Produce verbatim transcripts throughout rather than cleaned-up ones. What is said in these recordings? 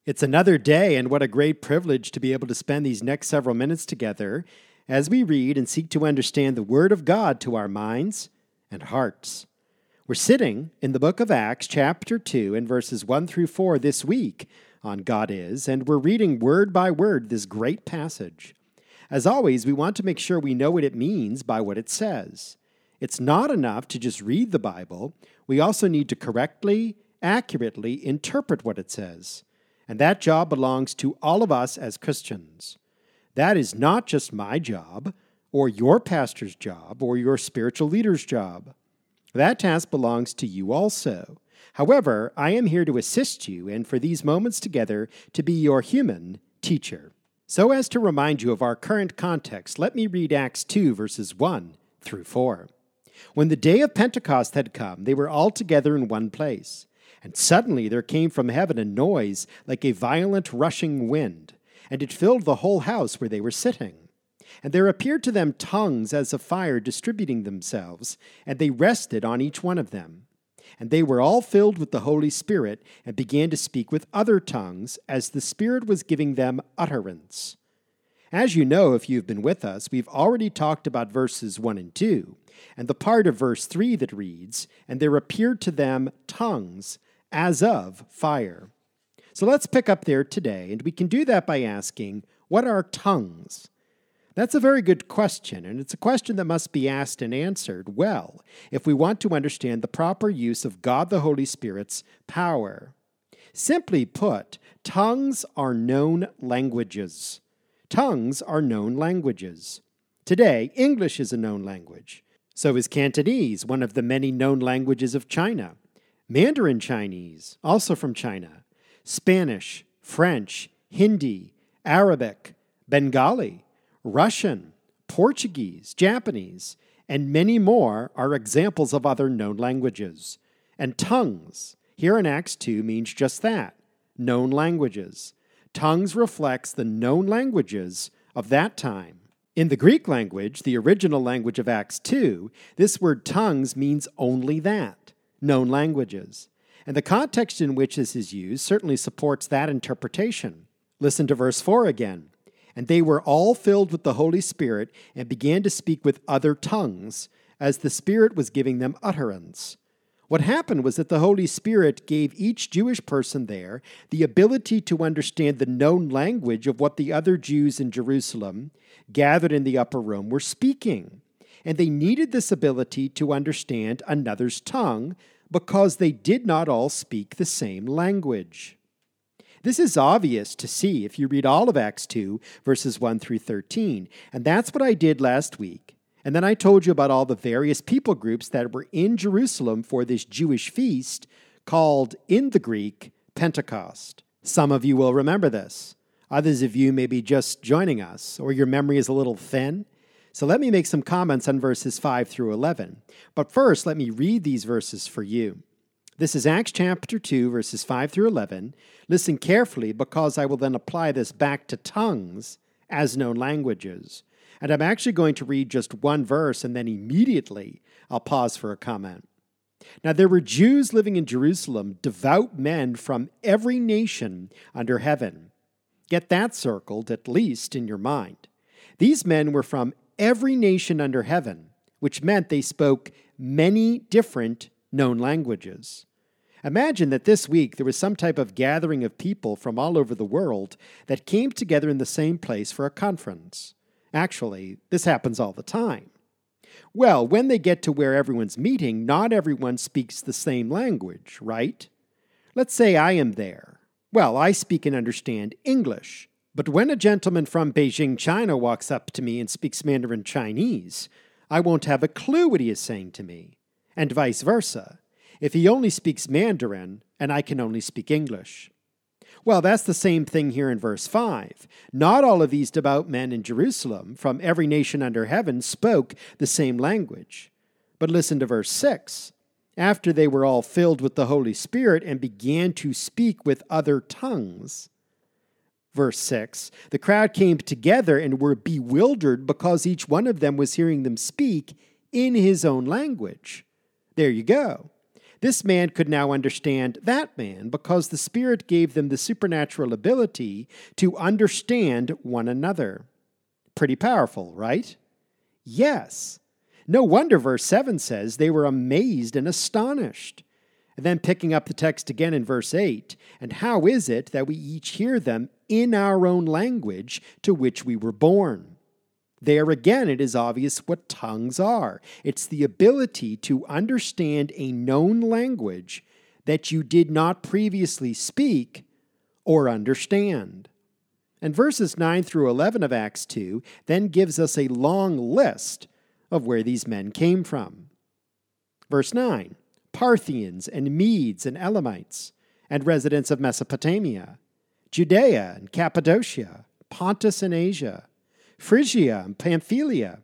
It's another day, and what a great privilege to be able to spend these next several minutes together as we read and seek to understand the Word of God to our minds and hearts. We're sitting in the book of Acts, chapter two, and verses one through four this week on God Is, and we're reading word by word this great passage. As always, we want to make sure we know what it means by what it says. It's not enough to just read the Bible. We also need to correctly, accurately interpret what it says. And that job belongs to all of us as Christians. That is not just my job, or your pastor's job, or your spiritual leader's job. That task belongs to you also. However, I am here to assist you and for these moments together to be your human teacher. So as to remind you of our current context, let me read Acts two, verses one through four. When the day of Pentecost had come, they were all together in one place. And suddenly there came from heaven a noise like a violent rushing wind, and it filled the whole house where they were sitting. And there appeared to them tongues as of fire distributing themselves, and they rested on each one of them. And they were all filled with the Holy Spirit, and began to speak with other tongues, as the Spirit was giving them utterance. As you know, if you've been with us, we've already talked about verses one and two, and the part of verse three that reads, "And there appeared to them tongues as of fire." So let's pick up there today, and we can do that by asking, what are tongues? That's a very good question, and it's a question that must be asked and answered well if we want to understand the proper use of God the Holy Spirit's power. Simply put, tongues are known languages. Tongues are known languages. Today, English is a known language. So is Cantonese, one of the many known languages of China. Mandarin Chinese, also from China. Spanish, French, Hindi, Arabic, Bengali, Russian, Portuguese, Japanese, and many more are examples of other known languages. And tongues, here in Acts two, means just that, known languages. Tongues reflects the known languages of that time. In the Greek language, the original language of Acts two, this word tongues means only that, known languages. And the context in which this is used certainly supports that interpretation. Listen to verse four again. "And they were all filled with the Holy Spirit and began to speak with other tongues, as the Spirit was giving them utterance." What happened was that the Holy Spirit gave each Jewish person there the ability to understand the known language of what the other Jews in Jerusalem, gathered in the upper room, were speaking. And they needed this ability to understand another's tongue because they did not all speak the same language. This is obvious to see if you read all of Acts two, verses one through thirteen, and that's what I did last week. And then I told you about all the various people groups that were in Jerusalem for this Jewish feast called, in the Greek, Pentecost. Some of you will remember this. Others of you may be just joining us, or your memory is a little thin. So let me make some comments on verses five through eleven. But first, let me read these verses for you. This is Acts chapter two, verses five through eleven. Listen carefully, because I will then apply this back to tongues as known languages. And I'm actually going to read just one verse, and then immediately I'll pause for a comment. Now there were Jews living in Jerusalem, devout men from every nation under heaven. Get that circled, at least in your mind. These men were from every nation under heaven, which meant they spoke many different known languages. Imagine that this week there was some type of gathering of people from all over the world that came together in the same place for a conference. Actually, this happens all the time. Well, when they get to where everyone's meeting, not everyone speaks the same language, right? Let's say I am there. Well, I speak and understand English. But when a gentleman from Beijing, China walks up to me and speaks Mandarin Chinese, I won't have a clue what he is saying to me. And vice versa, if he only speaks Mandarin and I can only speak English. Well, that's the same thing here in verse five. Not all of these devout men in Jerusalem from every nation under heaven spoke the same language. But listen to verse six. After they were all filled with the Holy Spirit and began to speak with other tongues. Verse six, the crowd came together and were bewildered because each one of them was hearing them speak in his own language. There you go. This man could now understand that man because the Spirit gave them the supernatural ability to understand one another. Pretty powerful, right? Yes. No wonder verse seven says they were amazed and astonished. And then picking up the text again in verse eight, and how is it that we each hear them in our own language to which we were born? There again, it is obvious what tongues are. It's the ability to understand a known language that you did not previously speak or understand. And verses nine through eleven of Acts two then gives us a long list of where these men came from. Verse nine, Parthians and Medes and Elamites, and residents of Mesopotamia, Judea and Cappadocia, Pontus and Asia, Phrygia and Pamphylia,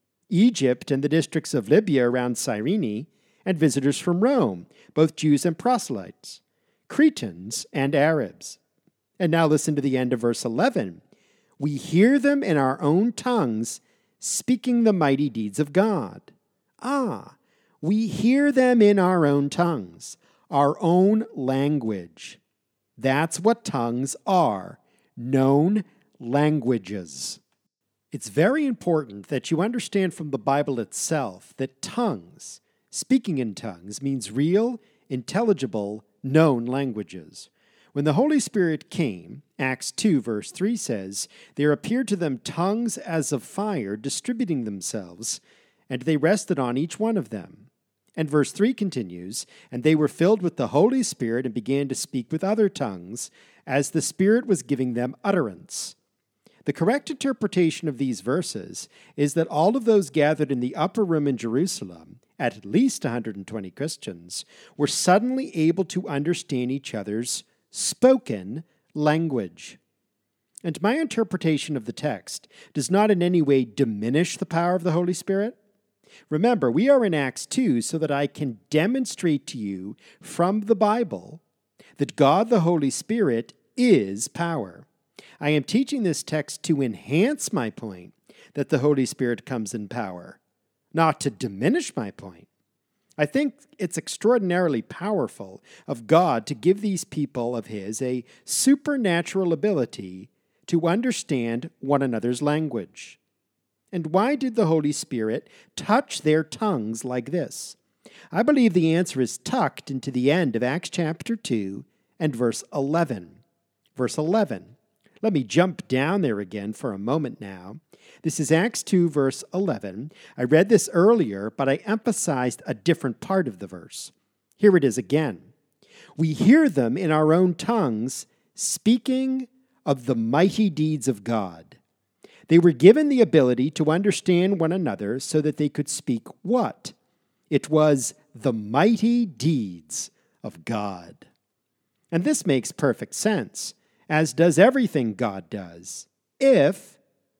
Egypt and the districts of Libya around Cyrene, and visitors from Rome, both Jews and proselytes, Cretans and Arabs. And now listen to the end of verse eleven. We hear them in our own tongues, speaking the mighty deeds of God. Ah, we hear them in our own tongues, our own language. That's what tongues are, known languages. It's very important that you understand from the Bible itself that tongues, speaking in tongues, means real, intelligible, known languages. When the Holy Spirit came, Acts two verse three says, there appeared to them tongues as of fire distributing themselves, and they rested on each one of them. And verse three continues, and they were filled with the Holy Spirit and began to speak with other tongues, as the Spirit was giving them utterance. The correct interpretation of these verses is that all of those gathered in the upper room in Jerusalem, at least one hundred twenty Christians, were suddenly able to understand each other's spoken language. And my interpretation of the text does not in any way diminish the power of the Holy Spirit. Remember, we are in Acts two so that I can demonstrate to you from the Bible that God the Holy Spirit is power. I am teaching this text to enhance my point that the Holy Spirit comes in power, not to diminish my point. I think it's extraordinarily powerful of God to give these people of His a supernatural ability to understand one another's language. And why did the Holy Spirit touch their tongues like this? I believe the answer is tucked into the end of Acts chapter two and verse eleven. Verse eleven. Let me jump down there again for a moment now. This is Acts two, verse eleven. I read this earlier, but I emphasized a different part of the verse. Here it is again. We hear them in our own tongues, speaking of the mighty deeds of God. They were given the ability to understand one another so that they could speak what? It was the mighty deeds of God. And this makes perfect sense, as does everything God does, if,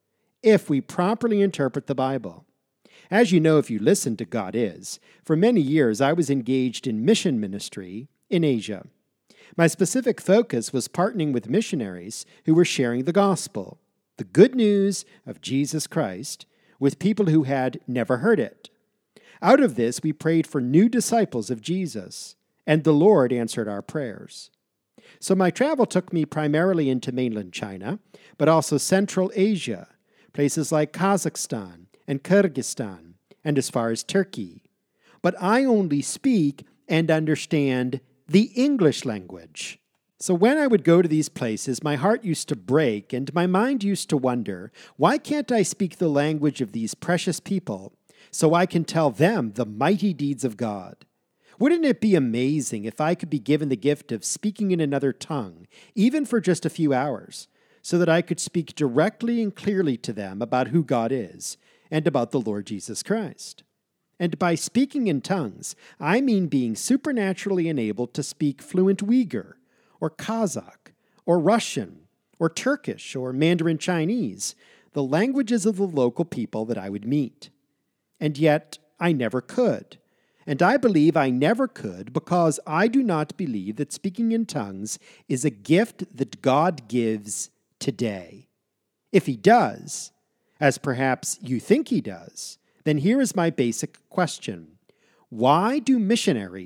if we properly interpret the Bible. As you know, if you listen to God Is, for many years I was engaged in mission ministry in Asia. My specific focus was partnering with missionaries who were sharing the gospel, the good news of Jesus Christ, with people who had never heard it. Out of this, we prayed for new disciples of Jesus, and the Lord answered our prayers. So my travel took me primarily into mainland China, but also Central Asia, places like Kazakhstan and Kyrgyzstan, and as far as Turkey. But I only speak and understand the English language. So when I would go to these places, my heart used to break and my mind used to wonder, why can't I speak the language of these precious people so I can tell them the mighty deeds of God? Wouldn't it be amazing if I could be given the gift of speaking in another tongue, even for just a few hours, so that I could speak directly and clearly to them about who God is and about the Lord Jesus Christ? And by speaking in tongues, I mean being supernaturally enabled to speak fluent Uyghur, or Kazakh, or Russian, or Turkish, or Mandarin Chinese, the languages of the local people that I would meet. And yet, I never could. And I believe I never could because I do not believe that speaking in tongues is a gift that God gives today. If He does, as perhaps you think He does, then here is my basic question. Why do missionaries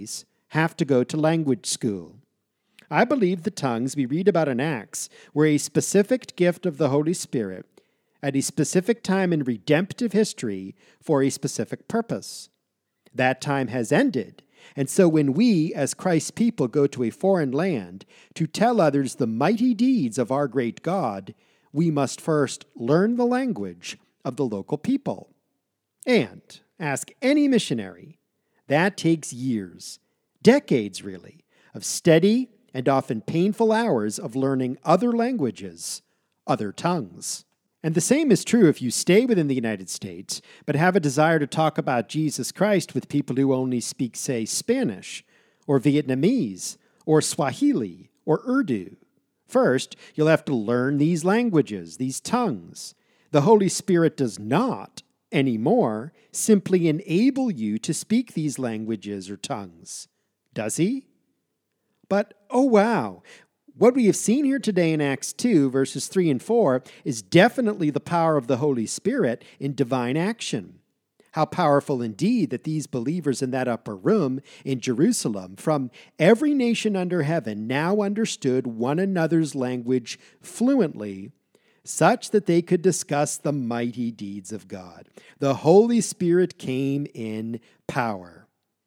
have to go to language school. I believe the tongues we read about in Acts were a specific gift of the Holy Spirit at a specific time in redemptive history for a specific purpose. That time has ended, and so when we, as Christ's people, go to a foreign land to tell others the mighty deeds of our great God, we must first learn the language of the local people. And ask any missionary, that takes years, decades really, of steady and often painful hours of learning other languages, other tongues. And the same is true if you stay within the United States, but have a desire to talk about Jesus Christ with people who only speak, say, Spanish, or Vietnamese, or Swahili, or Urdu. First, you'll have to learn these languages, these tongues. The Holy Spirit does not, anymore, simply enable you to speak these languages or tongues. Does he? But, oh wow, what we have seen here today in Acts two, verses three and four, is definitely the power of the Holy Spirit in divine action. How powerful indeed that these believers in that upper room in Jerusalem from every nation under heaven now understood one another's language fluently, such that they could discuss the mighty deeds of God. The Holy Spirit came in power.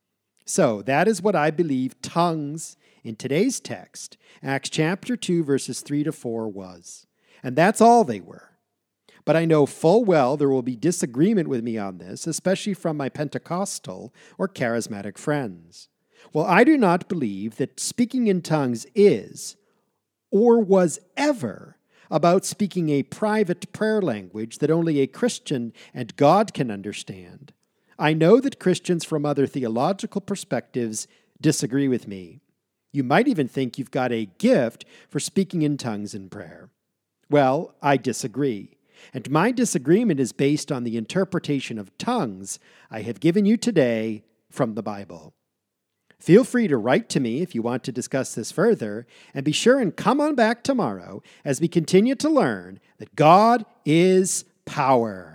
So that is what I believe tongues in today's text, Acts chapter two, verses three to four, was. And that's all they were. But I know full well there will be disagreement with me on this, especially from my Pentecostal or charismatic friends. Well, I do not believe that speaking in tongues is, or was ever, about speaking a private prayer language that only a Christian and God can understand. I know that Christians from other theological perspectives disagree with me. You might even think you've got a gift for speaking in tongues in prayer. Well, I disagree. And my disagreement is based on the interpretation of tongues I have given you today from the Bible. Feel free to write to me if you want to discuss this further, and be sure and come on back tomorrow as we continue to learn that God is power.